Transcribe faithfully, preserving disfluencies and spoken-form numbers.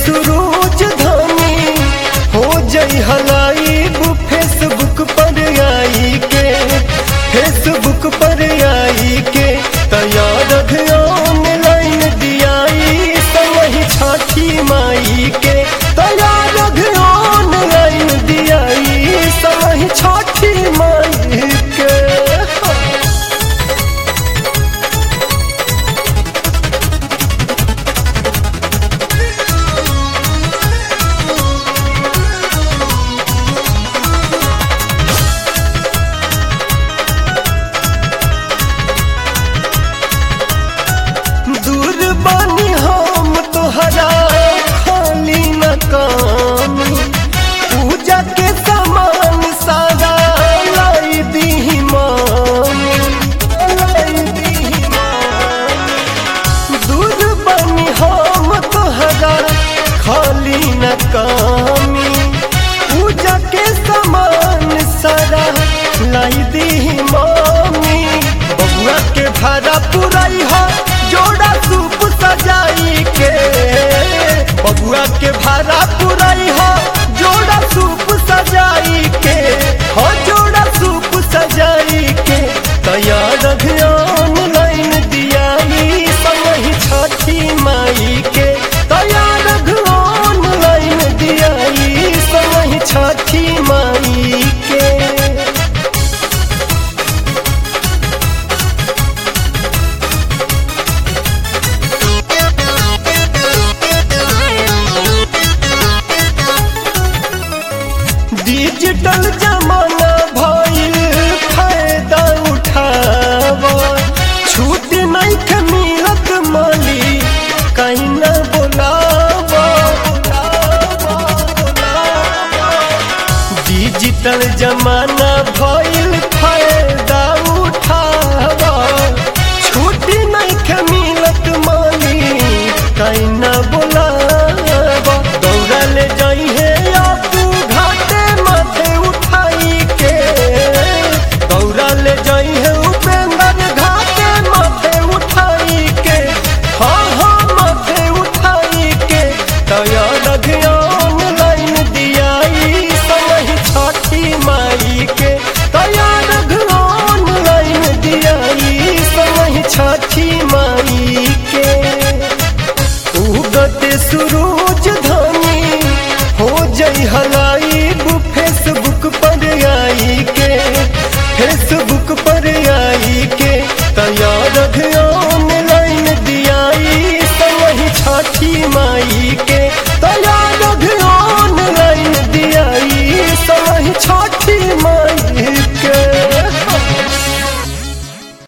सुरूज धनी हो जई हलाइब फेसबुक पर आई के, फेसबुक पर आई के तैयार ऑनलाइन दियाई समही छठी माई के, तैयार ऑनलाइन दियाई समही छठी माई के। दूर बानी हम तोहरा खाली न काम, पूजा के सामान सारा लाई दी माम, लाई दी माम। दूर बानी हम तोहरा खाली न कामी, पूजा के सामान सारा लाई दी मामी। बबुआ के भाड़ा पुराई हो जोड़ा सूप सजाई के, बबुआ के भाड़ा पुराई हो जोड़ा सूप सजाई के, हो जोड़ा सूप सजाई के तैयार ऑनलाइन दियाई समही छठी माई के, तैयार ऑनलाइन दियाई समही छठी माई के। डिजिटल जमाना भइल फायदा उठावा, छूट नहीं के मिलत माली कहीं न बोलावा, डिजिटल जमाना भइल फायदा